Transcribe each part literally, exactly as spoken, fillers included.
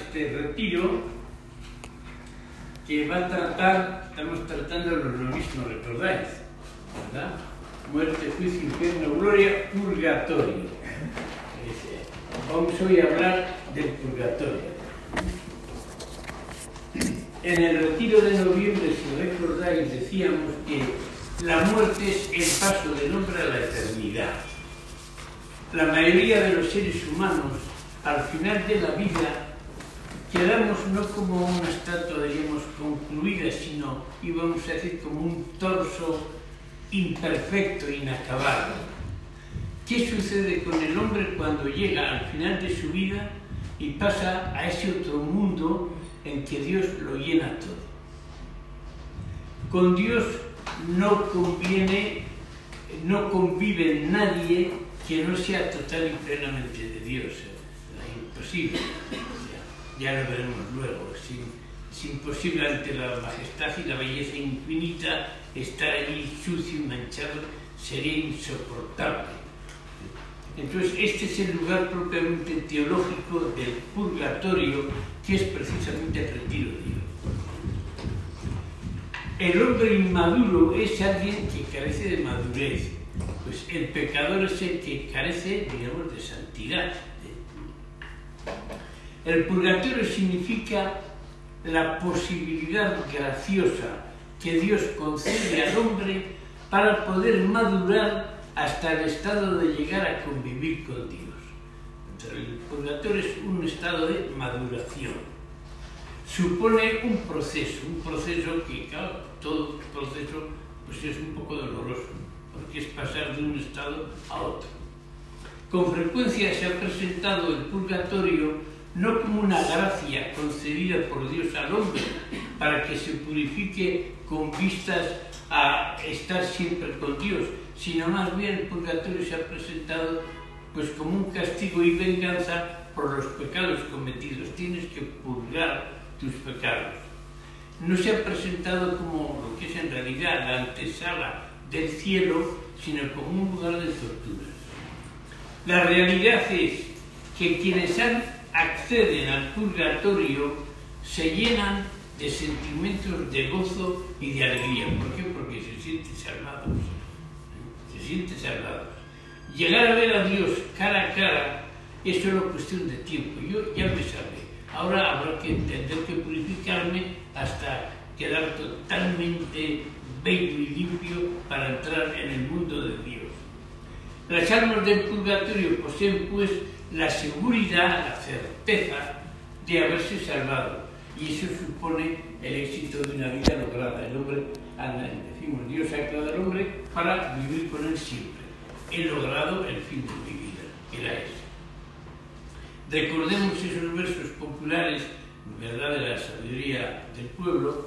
este retiro que va a tratar, estamos tratando lo mismo, ¿recordáis? ¿Verdad? Muerte, juicio, infierno, gloria, purgatorio. Vamos hoy a hablar del purgatorio. En el retiro de noviembre, si recordáis, decíamos que la muerte es el paso del hombre a la eternidad. La mayoría de los seres humanos, al final de la vida, quedamos no como una estatua, diríamos, concluida, sino, íbamos a decir, como un torso imperfecto, inacabado. ¿Qué sucede con el hombre cuando llega al final de su vida y pasa a ese otro mundo en que Dios lo llena todo? Con Dios no conviene, no convive nadie que no sea total y plenamente de Dios. Es imposible. Ya lo veremos luego. Es imposible ante la majestad y la belleza infinita estar allí sucio y manchado, sería insoportable. Entonces, este es el lugar propiamente teológico del purgatorio, que es precisamente el retiro de Dios. El hombre inmaduro es alguien que carece de madurez, pues el pecador es el que carece, digamos, de santidad. El purgatorio significa la posibilidad graciosa que Dios concede al hombre para poder madurar hasta el estado de llegar a convivir con Dios. Entonces, el purgatorio es un estado de maduración. Supone un proceso, un proceso que, claro, todo proceso pues es un poco doloroso, porque es pasar de un estado a otro. Con frecuencia se ha presentado el purgatorio no como una gracia concedida por Dios al hombre para que se purifique con vistas a estar siempre con Dios, sino más bien el purgatorio se ha presentado pues como un castigo y venganza por los pecados cometidos. Tienes que purgar tus pecados. No se ha presentado como lo que es en realidad la antesala del cielo, sino como un lugar de torturas. La realidad es que quienes han acceden al purgatorio se llenan de sentimientos de gozo y de alegría. ¿Por qué? Porque se sienten salvados. Se sienten salvados. Llegar a ver a Dios cara a cara es solo cuestión de tiempo. Yo ya me salvé. Ahora habrá que entender que purificarme hasta quedar totalmente bello y limpio para entrar en el mundo de Dios. Las almas del purgatorio poseen pues la seguridad, la certeza de haberse salvado, y eso supone el éxito de una vida lograda. El hombre, decimos, Dios ha creado al hombre para vivir con él siempre. He logrado el fin de mi vida, era ese. Recordemos esos versos populares, ¿verdad?, de la sabiduría del pueblo,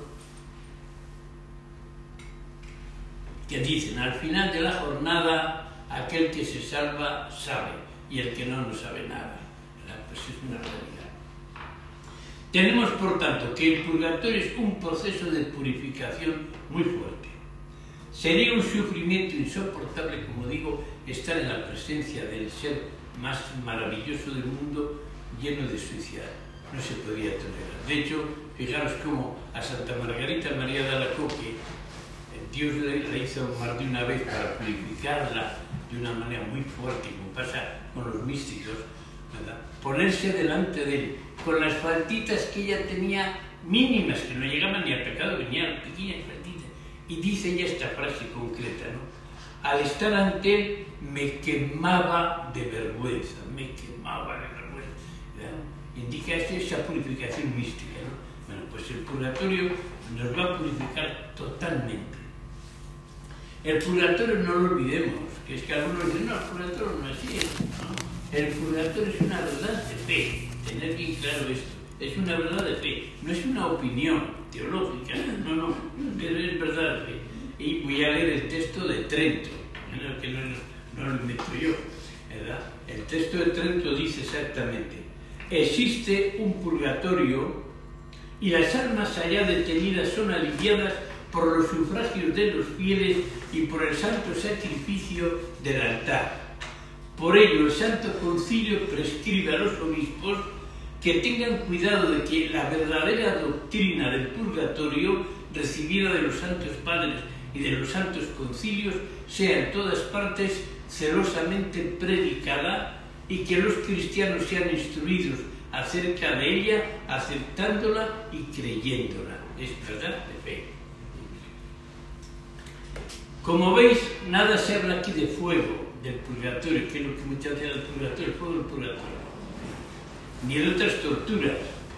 que dicen: al final de la jornada, aquel que se salva sabe, y el que no, no sabe nada. Pues es una realidad. Tenemos, por tanto, que el purgatorio es un proceso de purificación muy fuerte. Sería un sufrimiento insoportable, como digo, estar en la presencia del ser más maravilloso del mundo, lleno de suciedad. No se podía tolerar. De hecho, fijaros cómo a Santa Margarita María de Alacoque Dios la hizo más de una vez para purificarla de una manera muy fuerte, como pasa con los místicos, ¿verdad? Ponerse delante de él, con las faltitas que ella tenía mínimas, que no llegaban ni al pecado, venían pequeñas faltitas, y dice ella esta frase concreta, ¿no? Al estar ante él me quemaba de vergüenza, me quemaba de vergüenza, ¿verdad? Indica esto, esa purificación mística, ¿no? Bueno, pues el purgatorio nos va a purificar totalmente. El purgatorio no lo olvidemos, que es que algunos dicen: no, el purgatorio no es así, ¿no? El purgatorio es una verdad de fe, tener bien claro esto, es una verdad de fe, no es una opinión teológica, no, no, es verdad de fe. Y voy a leer el texto de Trento, que no, no lo invento yo, ¿verdad? El texto de Trento dice exactamente: existe un purgatorio y las almas allá detenidas son aliviadas por los sufragios de los fieles y por el santo sacrificio del altar. Por ello, el Santo Concilio prescribe a los obispos que tengan cuidado de que la verdadera doctrina del purgatorio recibida de los santos padres y de los santos concilios sea en todas partes celosamente predicada y que los cristianos sean instruidos acerca de ella, aceptándola y creyéndola. Es verdad de fe. Como veis, nada se habla aquí de fuego, del purgatorio, que es lo que muchas veces del purgatorio, el fuego del purgatorio, ni de otras torturas,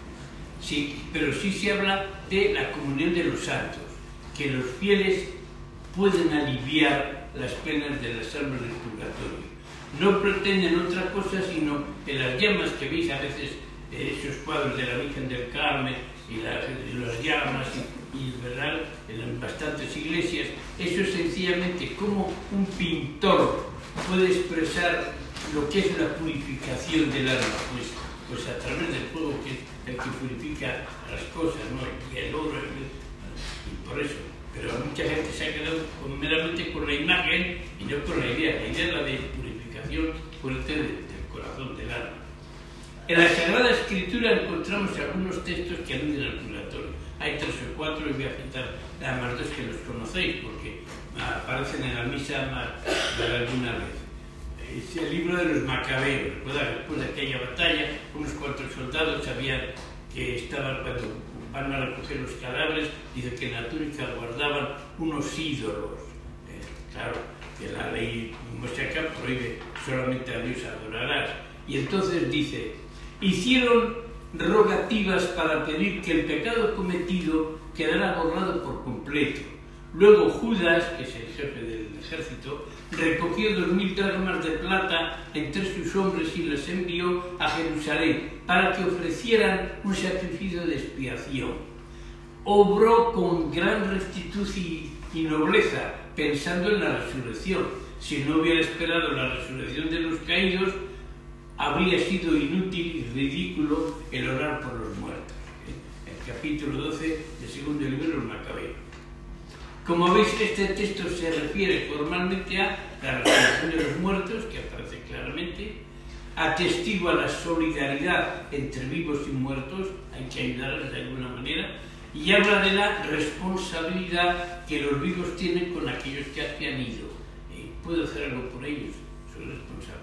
sí, pero sí se habla de la comunión de los santos, que los fieles pueden aliviar las penas de las almas del purgatorio. No pretenden otra cosa sino que las llamas que veis a veces, eh, esos cuadros de la Virgen del Carmen y las, y las llamas y, y ¿verdad? En bastantes iglesias, eso es sencillamente como un pintor puede expresar lo que es la purificación del alma, pues, pues a través del fuego, que es el que purifica las cosas, ¿no? Y el oro, el, y por eso. Pero mucha gente se ha quedado con, meramente con la imagen y no con la idea. La idea es la de purificación fuerte del, del corazón, del alma. En la Sagrada Escritura encontramos algunos textos que aluden al purgatorio. Hay tres o cuatro, y voy a citar nada más dos que los conocéis, porque aparecen en la misa más de alguna vez. Es el libro de los Macabeos. Recuerda, después de aquella batalla, unos cuantos soldados sabían que estaban, cuando van a recoger los cadáveres, dice que en la túnica guardaban unos ídolos. Eh, claro, que la ley mosaica prohíbe solamente a Dios adorarás. Y entonces dice, hicieron rogativas para pedir que el pecado cometido quedara borrado por completo. Luego Judas, que es el jefe del ejército, recogió dos mil dracmas de plata entre sus hombres y las envió a Jerusalén para que ofrecieran un sacrificio de expiación. Obró con gran rectitud y, y nobleza, pensando en la resurrección. Si no hubiera esperado la resurrección de los caídos, habría sido inútil y ridículo el orar por los muertos. El capítulo doce del segundo libro de los Macabeos. Como veis, este texto se refiere formalmente a la resurrección de los muertos, que aparece claramente, atestigua la solidaridad entre vivos y muertos, hay que ayudarles de alguna manera, y habla de la responsabilidad que los vivos tienen con aquellos que se han ido. Eh, ¿Puedo hacer algo por ellos? Soy responsable.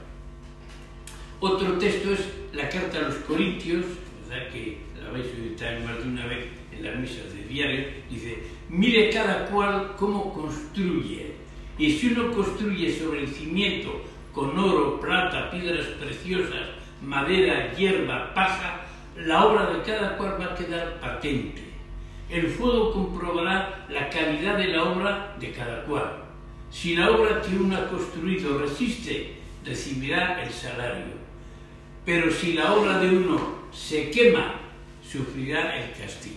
Otro texto es la carta a los Corintios, ¿verdad? Que la vais a editar más de una vez en las misas de diario. Dice, mire cada cual cómo construye, y si uno construye sobre el cimiento con oro, plata, piedras preciosas, madera, hierba, paja, la obra de cada cual va a quedar patente. El fuego comprobará la calidad de la obra de cada cual. Si la obra que uno ha construido resiste, recibirá el salario. Pero si la obra de uno se quema, sufrirá el castigo.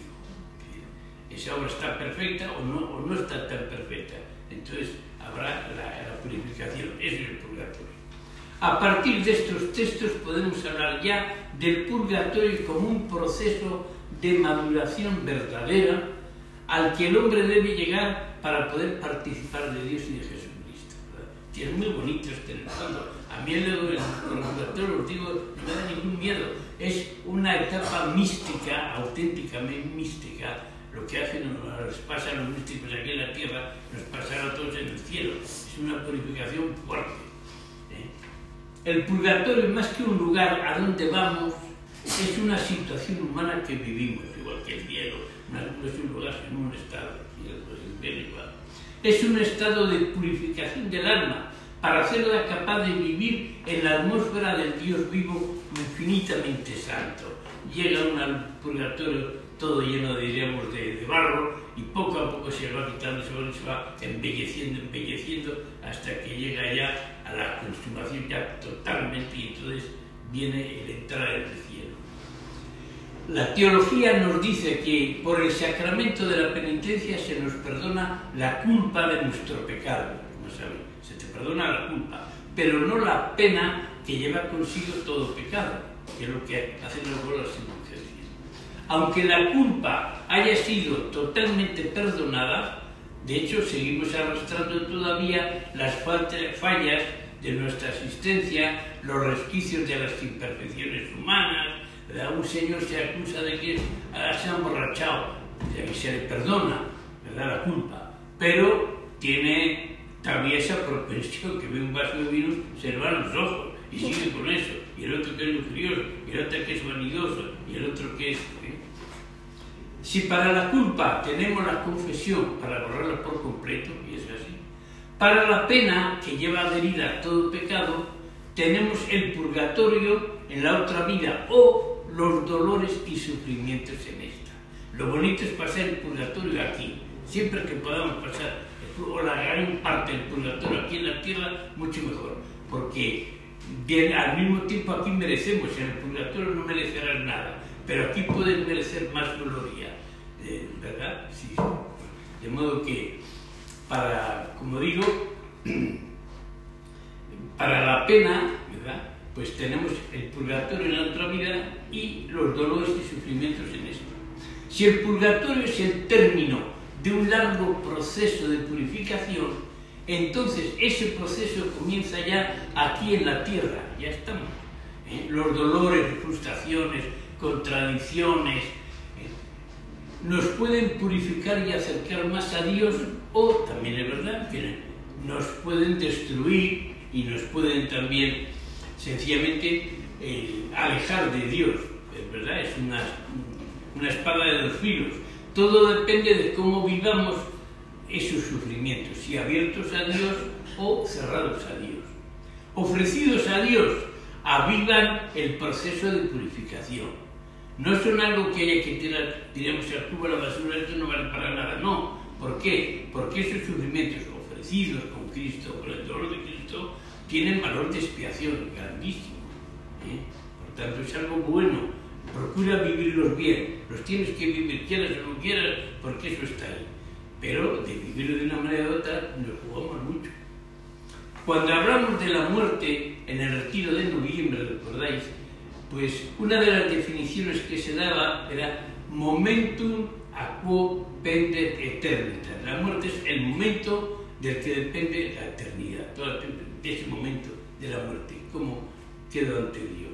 Esa obra está perfecta o no, o no está tan perfecta. Entonces habrá la, la purificación. Eso es el purgatorio. A partir de estos textos podemos hablar ya del purgatorio como un proceso de maduración verdadera al que el hombre debe llegar para poder participar de Dios y de Jesucristo, ¿verdad? Y es muy bonito este en el fondo. A mí el purgatorio, os digo, no me da ningún miedo. Es una etapa mística, auténticamente mística. Lo que hacen, nos pasa a los místicos aquí en la tierra, nos pasará a todos en el cielo. Es una purificación fuerte. ¿eh? El purgatorio, más que un lugar a donde vamos, es una situación humana que vivimos, igual que el cielo. No es un lugar, sino un estado. Es un estado de purificación del alma, para hacerla capaz de vivir en la atmósfera del Dios vivo infinitamente santo. Llega uno al purgatorio todo lleno, diríamos, de, de barro, y poco a poco se va quitando, se va, se va embelleciendo, embelleciendo, hasta que llega ya a la consumación ya totalmente, y entonces viene el entrar en el cielo. La teología nos dice que por el sacramento de la penitencia se nos perdona la culpa de nuestro pecado, como saben, se te perdona la culpa, pero no la pena que lleva consigo todo pecado, que es lo que hacen los bolas en Aunque la culpa haya sido totalmente perdonada, de hecho seguimos arrastrando todavía las fallas de nuestra existencia, los resquicios de las imperfecciones humanas, ¿verdad? Un señor se acusa de que se ha emborrachado, y se le perdona, ¿verdad?, la culpa, pero tiene también esa propensión que ve un vaso de vino, se le van los ojos y sigue con eso, y el otro que es lujurioso, y el otro que es vanidoso, y el otro que es... ¿eh? Si para la culpa tenemos la confesión para borrarla por completo, y es así, para la pena que lleva adherida a todo pecado, tenemos el purgatorio en la otra vida o los dolores y sufrimientos en esta. Lo bonito es pasar el purgatorio aquí, siempre que podamos pasar, o la gran parte del purgatorio aquí en la tierra, mucho mejor, porque de, al mismo tiempo aquí merecemos, en el purgatorio no merecerás nada, pero aquí puedes merecer más gloria, eh, ¿verdad? Sí. De modo que, para, como digo, para la pena, ¿verdad?, pues tenemos el purgatorio en la otra vida y los dolores y sufrimientos en esto. Si el purgatorio es el término de un largo proceso de purificación, entonces ese proceso comienza ya aquí en la tierra, ya estamos. ¿eh? Los dolores, frustraciones, contradicciones, ¿eh? nos pueden purificar y acercar más a Dios, o también es verdad que nos pueden destruir y nos pueden también sencillamente eh, alejar de Dios, es verdad, es una, una espada de dos filos. Todo depende de cómo vivamos esos sufrimientos, si abiertos a Dios o cerrados a Dios. Ofrecidos a Dios, avivan el proceso de purificación. No son algo que haya que tirar, diremos, al cubo a la basura, esto no vale para nada, no. ¿Por qué? Porque esos sufrimientos ofrecidos con Cristo, con el dolor de Cristo, tienen valor de expiación grandísimo. ¿eh? Por tanto, es algo bueno. Procura vivirlos bien. Los tienes que vivir, quieras o no quieras, porque eso está ahí. Pero de vivirlo de una manera u otra, nos jugamos mucho. Cuando hablamos de la muerte en el retiro de noviembre, ¿recordáis? Pues una de las definiciones que se daba era momentum a quo pendet aeternitas. La muerte es el momento del que depende la eternidad, todo de ese momento de la muerte, cómo quedo ante Dios.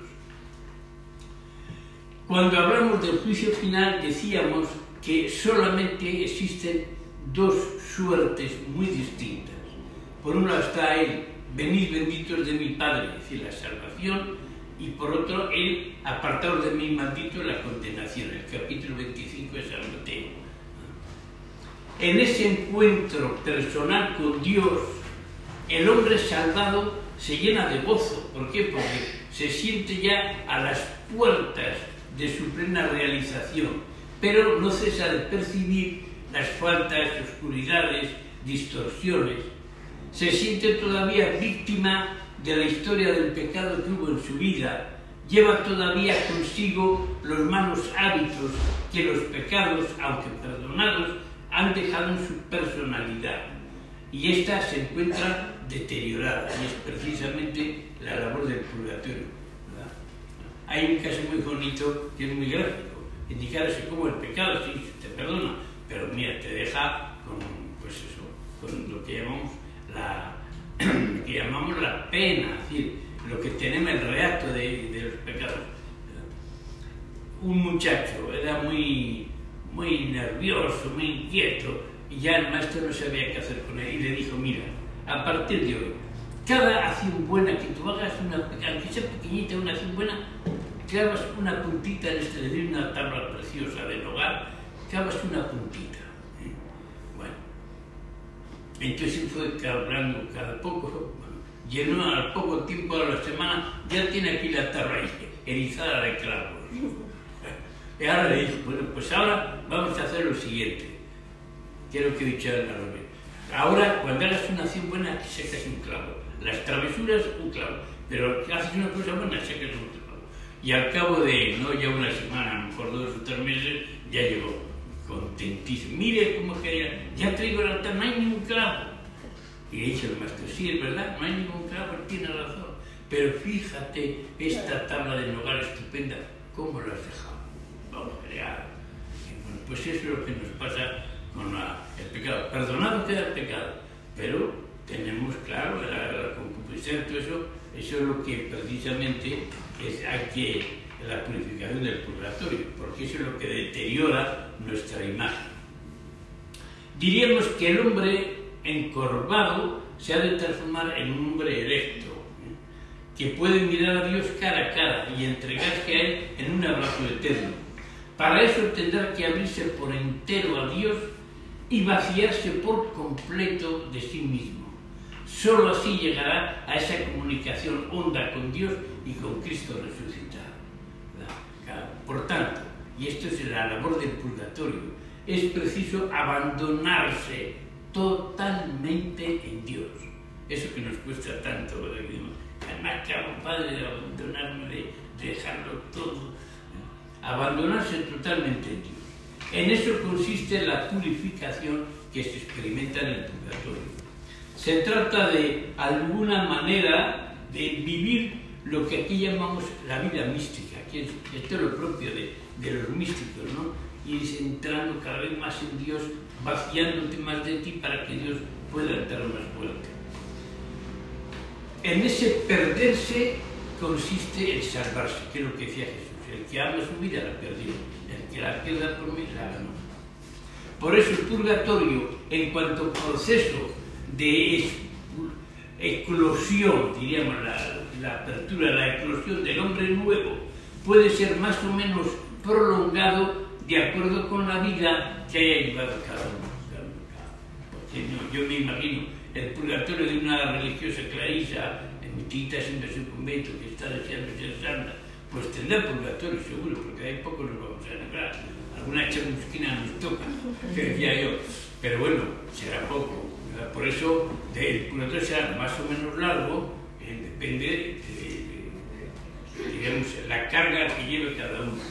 Cuando hablamos del juicio final, decíamos que solamente existen dos suertes muy distintas. Por un lado está el venid benditos de mi Padre, es decir, la salvación, y por otro el apartaos de mí maldito, la condenación, el capítulo veinticinco de San Mateo. En ese encuentro personal con Dios, el hombre salvado se llena de gozo. ¿Por qué? Porque se siente ya a las puertas de su plena realización, pero no cesa de percibir las faltas, oscuridades, distorsiones. Se siente todavía víctima de la historia del pecado que hubo en su vida, lleva todavía consigo los malos hábitos que los pecados, aunque perdonados, han dejado en su personalidad, y ésta se encuentra deteriorada, y es precisamente la labor del purgatorio, ¿verdad? Hay un caso muy bonito que es muy gráfico, indicar así como el pecado, sí, te perdona, pero mira, te deja con, pues eso, con lo que llamamos la, lo que llamamos la pena, es decir, lo que tenemos el reacto de, de los pecados. Un muchacho era muy, muy nervioso, muy inquieto, y ya el maestro no sabía qué hacer con él, y le dijo, mira, a partir de hoy, cada acción buena que tú hagas, una, aunque sea pequeñita, una acción buena, clavas una puntita en este, de una tabla preciosa del hogar, clavas una puntita. ¿eh? Bueno, entonces fue cargando cada poco, bueno, llenó al poco tiempo de la semana, ya tiene aquí la tabla erizada de clavos. Y ahora le dije, bueno, pues ahora vamos a hacer lo siguiente, que es lo que he dicho en la reunión. Ahora, cuando hagas una acción buena, sacas un clavo. Las travesuras, un clavo. Pero si haces una cosa buena, sacas otro clavo. Y al cabo de, no ya una semana, a lo mejor dos o tres meses, ya llegó contentísimo. Mire cómo quería, ya traigo el altar, no hay ningún clavo. Y le dije al maestro, sí, es verdad, no hay ningún clavo, tiene razón. Pero fíjate, esta tabla de nogal estupenda, ¿cómo lo has dejado? Vamos a crear. Bueno, pues eso es lo que nos pasa con la, el pecado. Perdonado queda el pecado, pero tenemos, claro, la, la concupiscencia, todo eso, eso es lo que precisamente es, hay que la purificación del purgatorio, porque eso es lo que deteriora nuestra imagen. Diríamos que el hombre encorvado se ha de transformar en un hombre erecto, ¿eh? que puede mirar a Dios cara a cara y entregarse a Él en un abrazo eterno. Para eso tendrá que abrirse por entero a Dios y vaciarse por completo de sí mismo. Solo así llegará a esa comunicación honda con Dios y con Cristo resucitado. Por tanto, y esto es la labor del purgatorio, es preciso abandonarse totalmente en Dios. Eso que nos cuesta tanto, ¿verdad? Además, que hago, Padre, de abandonarme, de, de dejarlo todo. Abandonarse totalmente en Dios. En eso consiste la purificación que se experimenta en el purgatorio. Se trata de alguna manera de vivir lo que aquí llamamos la vida mística, que es, esto es lo propio de, de los místicos, ¿no? Ir entrando cada vez más en Dios, vaciándote más de ti para que Dios pueda entrar más fuerte. En ese perderse consiste el salvarse, que es lo que decía Jesús. El que ama su vida la perdió, el que la pierda por mí la ganó. Por eso el purgatorio, en cuanto a proceso de eclosión, diríamos, la, la apertura, la eclosión del hombre nuevo, puede ser más o menos prolongado de acuerdo con la vida que haya llevado cada uno. Porque no, yo me imagino el purgatorio de una religiosa clarisa, metida siempre en su convento, que está deseando ser santa, pues tendrá purgatorio seguro, porque hay poco nos vamos a librar. Alguna chamusquina nos toca, que decía yo, pero bueno, será poco. ¿Verdad? Por eso el purgatorio será más o menos largo, eh, depende de, de, de, digamos, la carga que lleve cada uno.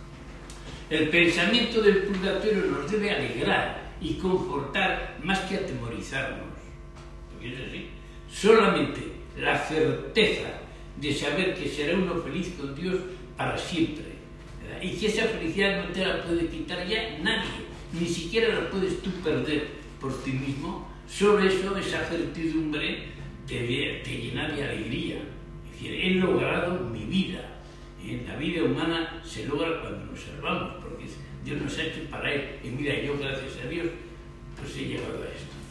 El pensamiento del purgatorio nos debe alegrar y confortar más que atemorizarnos, porque es así. Solamente la certeza de saber que será uno feliz con Dios para siempre, ¿verdad? Y que esa felicidad no te la puede quitar ya nadie, ni siquiera la puedes tú perder por ti mismo. Solo eso, esa certidumbre, te, te llena de alegría. Es decir, he logrado mi vida. En la vida humana se logra cuando nos salvamos, porque Dios nos ha hecho para Él. Y mira, yo gracias a Dios, pues he llegado a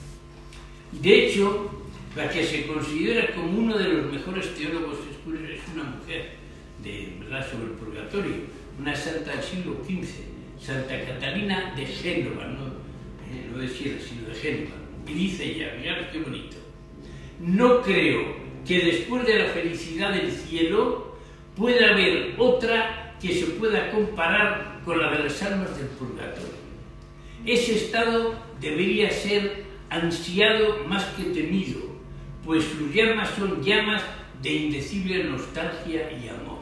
esto. De hecho, la que se considera como uno de los mejores teólogos escolares es una mujer, de verdad, sobre el purgatorio, una santa del siglo quince, Santa Catalina de Génova, no, eh, no de Siena, sino de Génova. Y dice ella, mirad qué bonito: no creo que después de la felicidad del cielo pueda haber otra que se pueda comparar con la de las almas del purgatorio. Ese estado debería ser ansiado más que temido, pues sus llamas son llamas de indecible nostalgia y amor.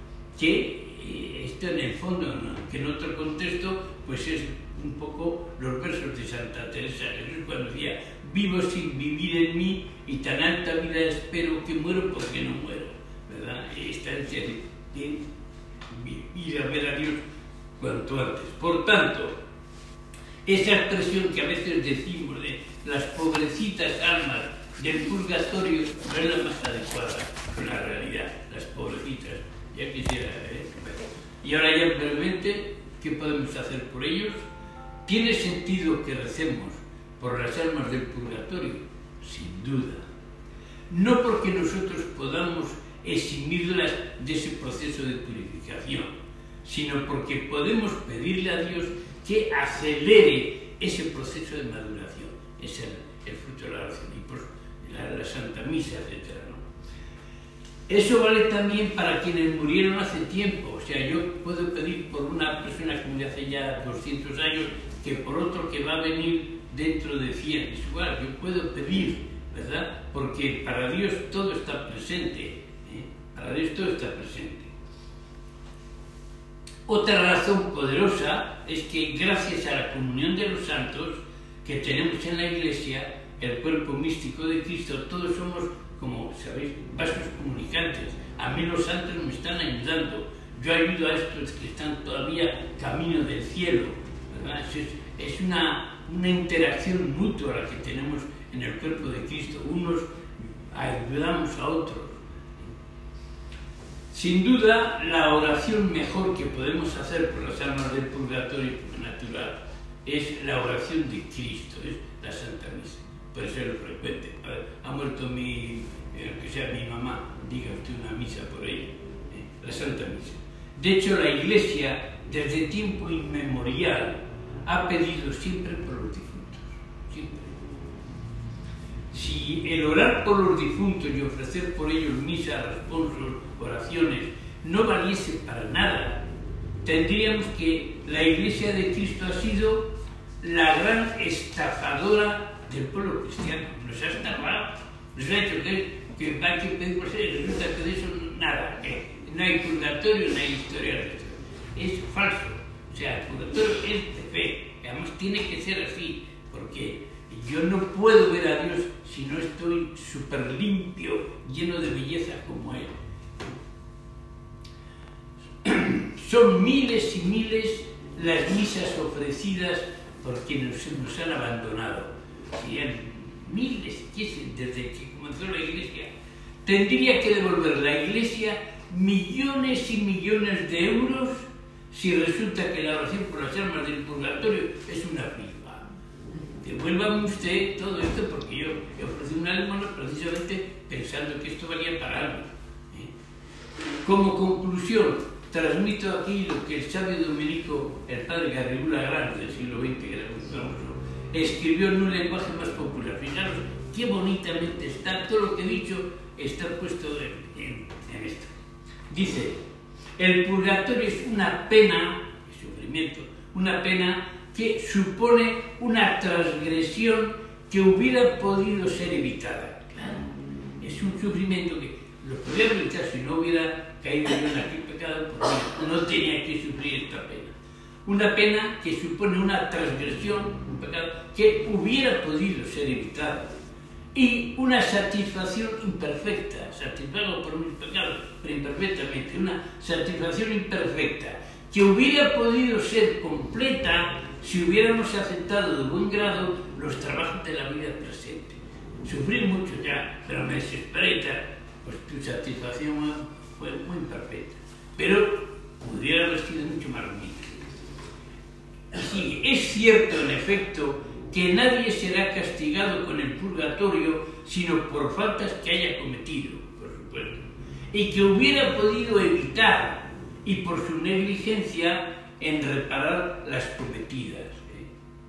Que eh, esto en el fondo, ¿no? Que en otro contexto, pues es un poco los versos de Santa Teresa. Jesús cuando decía, vivo sin vivir en mí y tan alta vida espero que muero porque no muero, ¿verdad? Esta ansia de, de ir a ver a Dios cuanto antes. Por tanto, esa expresión que a veces decimos de las pobrecitas almas del purgatorio no es la más adecuada con la realidad, las pobrecitas, ya quisiera, ¿eh? Y ahora ya brevemente, ¿qué podemos hacer por ellos? ¿Tiene sentido que recemos por las almas del purgatorio? Sin duda. No porque nosotros podamos eximirlas de ese proceso de purificación, sino porque podemos pedirle a Dios que acelere ese proceso de maduración, es el, el fruto de la oración, y por la, la Santa Misa, etcétera, ¿no? Eso vale también para quienes murieron hace tiempo. O sea, yo puedo pedir por una persona que murió hace ya doscientos años, que por otro que va a venir dentro de cien. Es igual, yo puedo pedir, ¿verdad? Porque para Dios todo está presente, ¿eh? Para Dios todo está presente. Otra razón poderosa es que gracias a la comunión de los santos que tenemos en la Iglesia, el cuerpo místico de Cristo, todos somos, como sabéis, vasos comunicantes. A mí los santos me están ayudando, yo ayudo a estos que están todavía camino del cielo, ¿verdad? Es, es una, una interacción mutua la que tenemos en el cuerpo de Cristo, unos ayudamos a otros. Sin duda, la oración mejor que podemos hacer por las almas del purgatorio natural es la oración de Cristo, es la Santa Misa. Por eso es lo frecuente. Ha muerto mi, eh, que sea mi mamá, diga usted una misa por ella, eh, la Santa Misa. De hecho, la Iglesia, desde tiempo inmemorial, ha pedido siempre por los difuntos, siempre. Si el orar por los difuntos y ofrecer por ellos misas, responsos, oraciones, no valiese para nada, tendríamos que la Iglesia de Cristo ha sido la gran estafadora del pueblo cristiano. Nos ha estafado, nos ha hecho que, que hay que pedir por ser, resulta que de eso nada, que no hay purgatorio, no hay historia de esto. Es falso. O sea, el purgatorio es de fe, además tiene que ser así, porque yo no puedo ver a Dios si no estoy súper limpio, lleno de belleza como Él. Son miles y miles las misas ofrecidas por quienes nos han abandonado. Serían miles, desde que comenzó la Iglesia. Tendría que devolver la Iglesia millones y millones de euros si resulta que la oración por las almas del purgatorio es una rifa. Devuélvame usted todo esto porque yo he ofrecido una limosna precisamente pensando que esto valía para algo. ¿eh? Como conclusión, transmito aquí lo que el sabio dominico, el padre Garrigula Grande del siglo veinte, que era muy famoso, escribió en un lenguaje más popular. Fijaros qué bonitamente está, todo lo que he dicho está puesto en, en, en esto. Dice, el purgatorio es una pena, el sufrimiento, una pena que supone una transgresión que hubiera podido ser evitada. Claro, es un sufrimiento que lo podría evitar si no hubiera caído yo en aquel pecado, porque no tenía que sufrir esta pena. Una pena que supone una transgresión, un pecado que hubiera podido ser evitada. Y una satisfacción imperfecta, satisfago por mis pecados, pero imperfectamente, una satisfacción imperfecta que hubiera podido ser completa si hubiéramos aceptado de buen grado los trabajos de la vida presente. Sufrí mucho ya, pero me desesperé, pues tu satisfacción fue muy imperfecta, pero pudiera haber sido mucho más bonita. Sí, es cierto, en efecto, que nadie será castigado con el purgatorio sino por faltas que haya cometido, por supuesto, y que hubiera podido evitar, y por su negligencia en reparar las cometidas. ¿eh?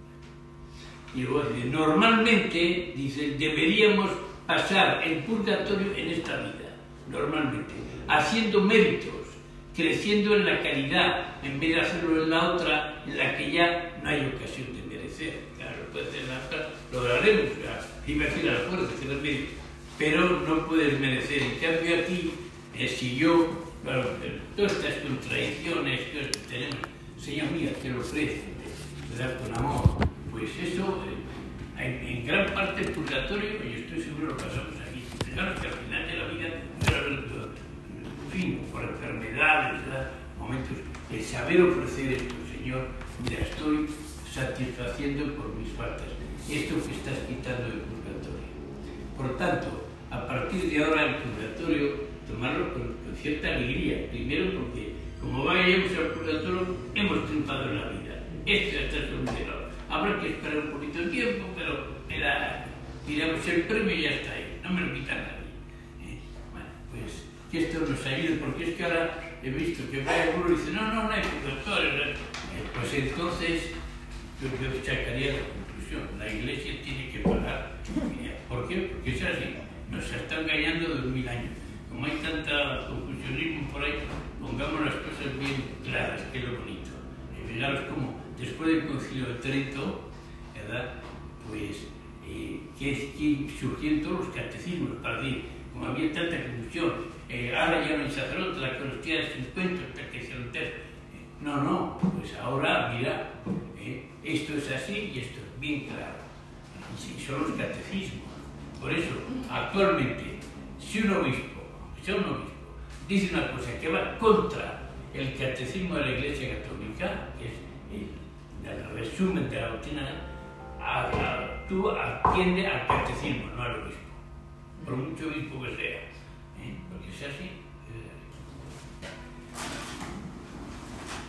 Y luego dice, normalmente, dice, deberíamos pasar el purgatorio en esta vida, normalmente, haciendo méritos, creciendo en la caridad, en vez de hacerlo en la otra, en la que ya no hay ocasión de merecer. Claro, puede ser la otra, lograremos, invertir a la fuerza, que es mérito, pero no puedes merecer. En cambio aquí, eh, si yo, claro, todas estas contradicciones que tenemos, Señor mío, te lo ofrece, te da con amor, pues eso, eh, en gran parte el purgatorio, y estoy seguro lo pasamos aquí. Fijaros que al final de la vida, en fin, por enfermedades, ¿verdad? Momentos, el saber ofrecer esto, Señor, mira, estoy satisfaciendo por mis faltas esto que estás quitando del purgatorio. Por tanto, a partir de ahora el purgatorio, tomarlo con, con cierta alegría, primero porque como vayamos al purgatorio, hemos triunfado en la vida. Esto ya está solucionado. Habrá que esperar un poquito de tiempo, pero me da, tiramos el premio y ya está ahí, no me lo quita nadie. ¿Eh? Bueno, pues que esto nos ayude, porque es que ahora he visto que va alguno y dice, no, no, no hay purgatorio. Eh, pues entonces, yo, yo sacaría la conclusión, la Iglesia tiene que pagar. ¿Por qué? Porque es así, nos está engañando dos mil años. Como hay tanta confusionismo por ahí, pongamos las cosas bien claras, que es lo bonito. Eh, fijaros cómo, después del Concilio de Trento, ¿verdad? Pues, eh, que, que surgieron todos los catecismos para decir, como había tanta confusión, eh, ahora ya no hay sacerdote, la Eucaristía es cincuenta, hasta que se lo entera. No, no, pues ahora, mira, eh, esto es así y esto es bien claro. Y son los catecismos. Por eso, actualmente, si un obispo, si un obispo, dice una cosa que va contra el catecismo de la Iglesia Católica, que es el, el resumen de la doctrina, a, a, tú atiende al catecismo, no al obispo, por mucho obispo que sea, ¿eh? Porque es así.